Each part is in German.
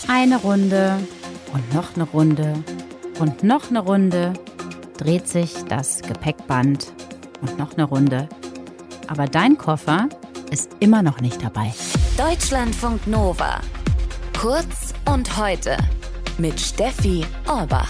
Eine Runde und noch eine Runde und noch eine Runde dreht sich das Gepäckband und noch eine Runde. Aber dein Koffer ist immer noch nicht dabei. Deutschlandfunk Nova. Kurz und heute mit Steffi Orbach.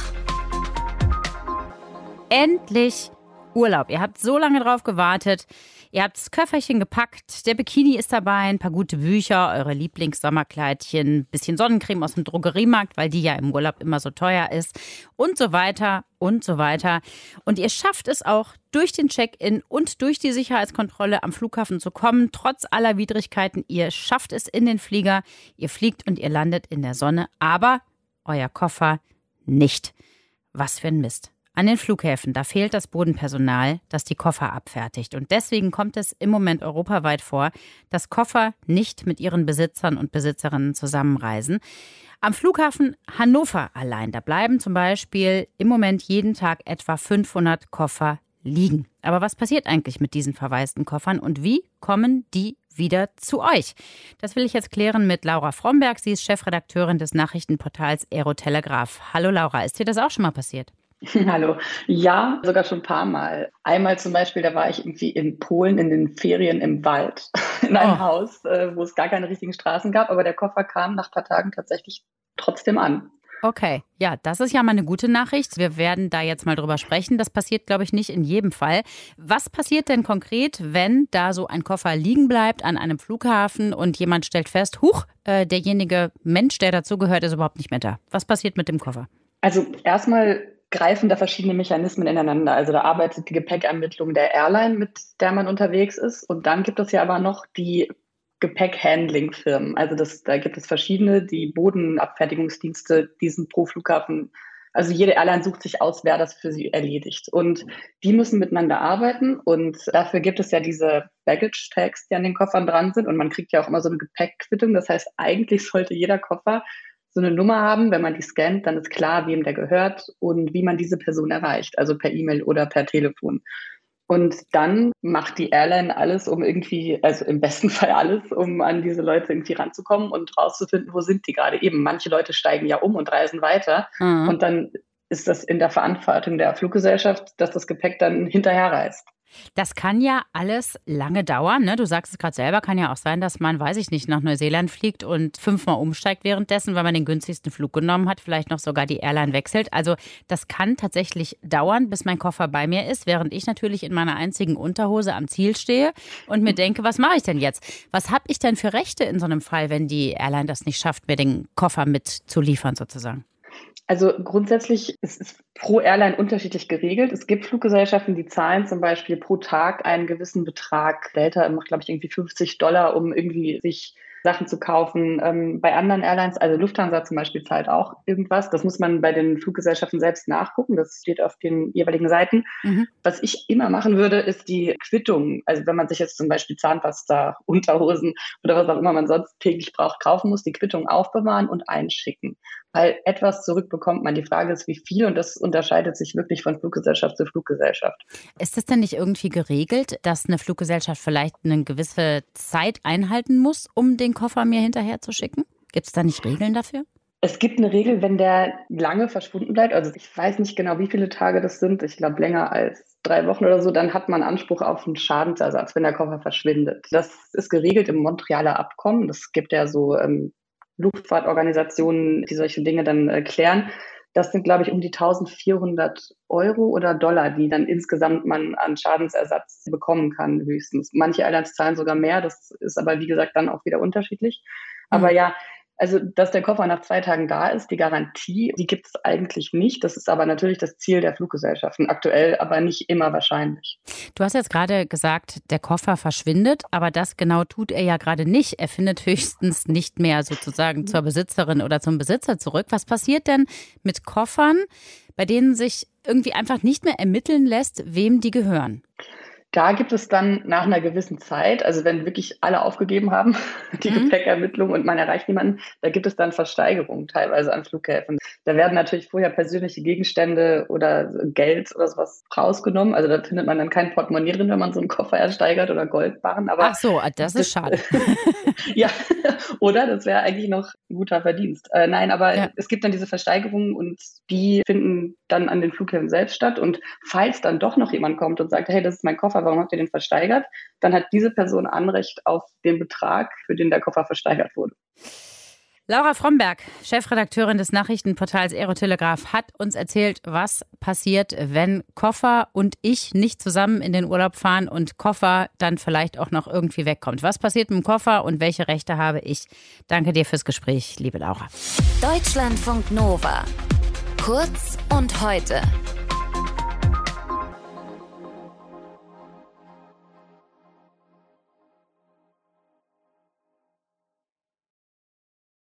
Endlich Urlaub. Ihr habt so lange drauf gewartet. Ihr habt das Köfferchen gepackt, der Bikini ist dabei, ein paar gute Bücher, eure Lieblingssommerkleidchen, ein bisschen Sonnencreme aus dem Drogeriemarkt, weil die ja im Urlaub immer so teuer ist und so weiter und so weiter. Und ihr schafft es auch, durch den Check-in und durch die Sicherheitskontrolle am Flughafen zu kommen, trotz aller Widrigkeiten. Ihr schafft es in den Flieger, ihr fliegt und ihr landet in der Sonne, aber euer Koffer nicht. Was für ein Mist. An den Flughäfen, da fehlt das Bodenpersonal, das die Koffer abfertigt. Und deswegen kommt es im Moment europaweit vor, dass Koffer nicht mit ihren Besitzern und Besitzerinnen zusammenreisen. Am Flughafen Hannover allein, da bleiben zum Beispiel im Moment jeden Tag etwa 500 Koffer liegen. Aber was passiert eigentlich mit diesen verwaisten Koffern und wie kommen die wieder zu euch? Das will ich jetzt klären mit Laura Fromberg. Sie ist Chefredakteurin des Nachrichtenportals Aerotelegraph. Hallo Laura, ist dir das auch schon mal passiert? Hallo. Ja, sogar schon ein paar Mal. Einmal zum Beispiel, da war ich irgendwie in Polen in den Ferien im Wald, in einem Haus, wo es gar keine richtigen Straßen gab, aber der Koffer kam nach ein paar Tagen tatsächlich trotzdem an. Okay, ja, das ist ja mal eine gute Nachricht. Wir werden da jetzt mal drüber sprechen. Das passiert, glaube ich, nicht in jedem Fall. Was passiert denn konkret, wenn da so ein Koffer liegen bleibt an einem Flughafen und jemand stellt fest, derjenige Mensch, der dazugehört, ist überhaupt nicht mehr da? Was passiert mit dem Koffer? Also erstmal greifen da verschiedene Mechanismen ineinander. Also da arbeitet die Gepäckermittlung der Airline, mit der man unterwegs ist. Und dann gibt es ja aber noch die Gepäckhandling-Firmen. Also da gibt es verschiedene, die Bodenabfertigungsdienste, die sind pro Flughafen. Also jede Airline sucht sich aus, wer das für sie erledigt. Und die müssen miteinander arbeiten. Und dafür gibt es ja diese Baggage-Tags, die an den Koffern dran sind. Und man kriegt ja auch immer so eine Gepäckquittung. Das heißt, eigentlich sollte jeder Koffer so eine Nummer haben. Wenn man die scannt, dann ist klar, wem der gehört und wie man diese Person erreicht, also per E-Mail oder per Telefon. Und dann macht die Airline alles, um irgendwie, also im besten Fall alles, um an diese Leute irgendwie ranzukommen und rauszufinden, wo sind die gerade. Eben, manche Leute steigen ja um und reisen weiter. Mhm. Und dann ist das in der Verantwortung der Fluggesellschaft, dass das Gepäck dann hinterherreist. Das kann ja alles lange dauern, ne? Du sagst es gerade selber, kann ja auch sein, dass man, weiß ich nicht, nach Neuseeland fliegt und 5-mal umsteigt währenddessen, weil man den günstigsten Flug genommen hat, vielleicht noch sogar die Airline wechselt. Also das kann tatsächlich dauern, bis mein Koffer bei mir ist, während ich natürlich in meiner einzigen Unterhose am Ziel stehe und mir denke, was mache ich denn jetzt? Was habe ich denn für Rechte in so einem Fall, wenn die Airline das nicht schafft, mir den Koffer mitzuliefern sozusagen? Also grundsätzlich ist es pro Airline unterschiedlich geregelt. Es gibt Fluggesellschaften, die zahlen zum Beispiel pro Tag einen gewissen Betrag. Delta macht, glaube ich, irgendwie $50, um irgendwie sich Sachen zu kaufen. Bei anderen Airlines, also Lufthansa zum Beispiel, zahlt auch irgendwas. Das muss man bei den Fluggesellschaften selbst nachgucken. Das steht auf den jeweiligen Seiten. Mhm. Was ich immer machen würde, ist die Quittung. Also wenn man sich jetzt zum Beispiel Zahnpasta, Unterhosen oder was auch immer man sonst täglich braucht, kaufen muss, die Quittung aufbewahren und einschicken. Weil etwas zurückbekommt man. Die Frage ist, wie viel, und das unterscheidet sich wirklich von Fluggesellschaft zu Fluggesellschaft. Ist es denn nicht irgendwie geregelt, dass eine Fluggesellschaft vielleicht eine gewisse Zeit einhalten muss, um den Koffer mir hinterher zu schicken? Gibt es da nicht Regeln dafür? Es gibt eine Regel, wenn der lange verschwunden bleibt. Also ich weiß nicht genau, wie viele Tage das sind. Ich glaube, länger als 3 Wochen oder so. Dann hat man Anspruch auf einen Schadensersatz, wenn der Koffer verschwindet. Das ist geregelt im Montrealer Abkommen. Das gibt ja so Luftfahrtorganisationen, die solche Dinge dann klären. Das sind, glaube ich, um die 1.400 Euro oder Dollar, die dann insgesamt man an Schadensersatz bekommen kann, höchstens. Manche Airlines zahlen sogar mehr, das ist aber, wie gesagt, dann auch wieder unterschiedlich. Aber ja, also, dass der Koffer nach 2 Tagen da ist, die Garantie, die gibt es eigentlich nicht. Das ist aber natürlich das Ziel der Fluggesellschaften. Aktuell aber nicht immer wahrscheinlich. Du hast jetzt gerade gesagt, der Koffer verschwindet, aber das genau tut er ja gerade nicht. Er findet höchstens nicht mehr sozusagen zur Besitzerin oder zum Besitzer zurück. Was passiert denn mit Koffern, bei denen sich irgendwie einfach nicht mehr ermitteln lässt, wem die gehören? Da gibt es dann nach einer gewissen Zeit, also wenn wirklich alle aufgegeben haben, die Gepäckermittlung und man erreicht niemanden, da gibt es dann Versteigerungen teilweise an Flughäfen. Da werden natürlich vorher persönliche Gegenstände oder Geld oder sowas rausgenommen. Also da findet man dann kein Portemonnaie drin, wenn man so einen Koffer ersteigert oder Goldbarren. Aber ach so, das ist schade. ja, oder? Das wäre eigentlich noch ein guter Verdienst. Nein, aber es gibt dann diese Versteigerungen und die finden dann an den Flughäfen selbst statt. Und falls dann doch noch jemand kommt und sagt, hey, das ist mein Koffer, warum habt ihr den versteigert? Dann hat diese Person Anrecht auf den Betrag, für den der Koffer versteigert wurde. Laura Fromberg, Chefredakteurin des Nachrichtenportals Aerotelegraph, hat uns erzählt, was passiert, wenn Koffer und ich nicht zusammen in den Urlaub fahren und Koffer dann vielleicht auch noch irgendwie wegkommt. Was passiert mit dem Koffer und welche Rechte habe ich? Danke dir fürs Gespräch, liebe Laura. Deutschlandfunk Nova. Kurz und heute.